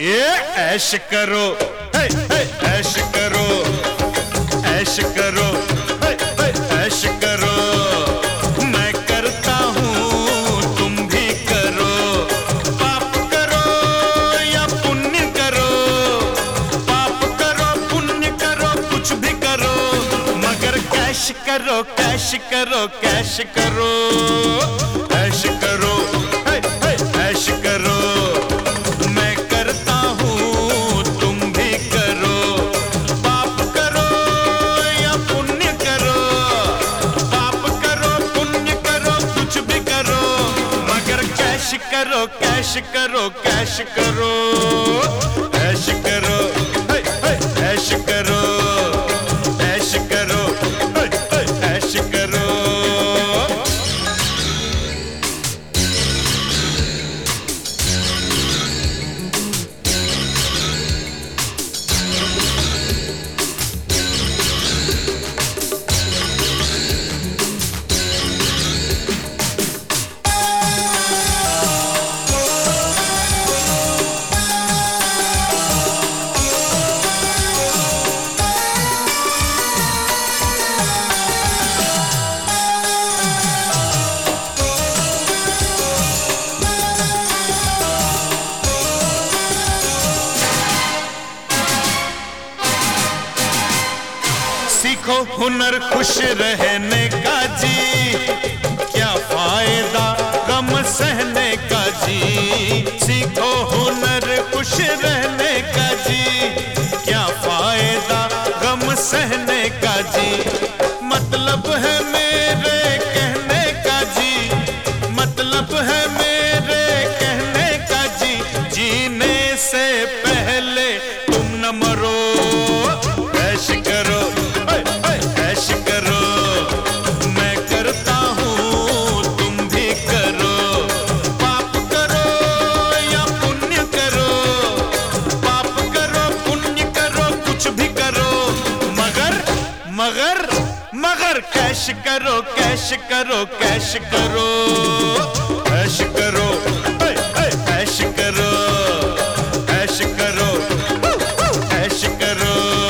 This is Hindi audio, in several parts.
ये ऐश करो, हे, हे, ऐश करो, ऐश करो, हे, हे, ऐश करो। मैं करता हूँ तुम भी करो, पाप करो या पुण्य करो, पाप करो पुण्य करो कुछ भी करो, मगर कैश करो, कैश करो, कैश करो, ऐश करो, हे, हे, ऐश करो। मैं करता हूँ तुम भी करो, पाप करो या पुण्य करो, पाप करो पुण्य करो कुछ भी करो, मगर कैश करो, कैश करो, कैश करो, ऐश करो, हे, हे, ऐश करो, ऐश करो, हे, हे, ऐश करो। सीखो हुनर खुश रहने का जी, क्या फायदा गम सहने का जी। सीखो हुनर खुश रहने का जी, क्या फायदा गम सहने का जी। मतलब है मेरे कहने का जी, मतलब है मेरे कहने का जी, जीने से पहले तुम न मरो, ऐश करो, ऐश करो। मैं करता हूँ तुम भी करो, पाप करो या पुण्य करो, पाप करो पुण्य करो कुछ भी करो, मगर मगर मगर कैश करो, कैश करो, कैश करो, ऐश करो, ऐश करो, ऐश करो, ऐश करो।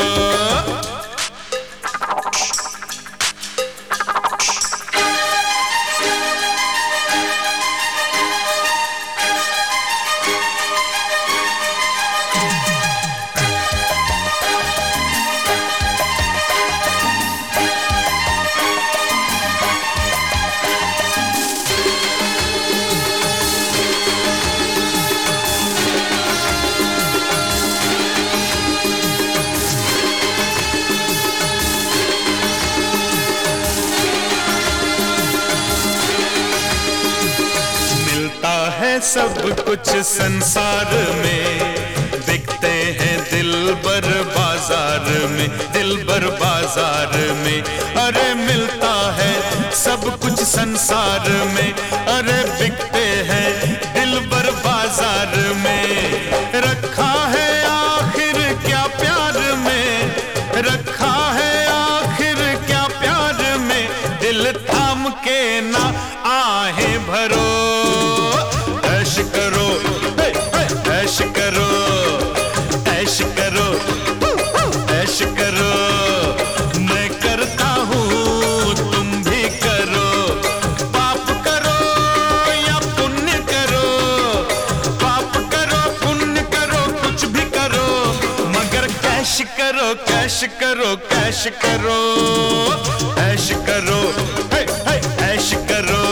है सब कुछ संसार में, बिकते हैं दिलबर बाजार में, दिलबर बाजार में। अरे मिलता है सब कुछ संसार में, अरे बिकते हैं दिलबर बाजार में। रखा है आखिर क्या प्यार में, रखा है आखिर क्या प्यार में, दिल थाम के ना आहें भरो, ऐश करो, ऐश करो, ऐश करो, ऐश करो। मैं करता हूँ तुम भी करो, पाप करो या पुण्य करो, पाप करो पुण्य करो कुछ भी करो, मगर कैश करो, कैश करो, कैश करो, ऐश करो, ऐश करो।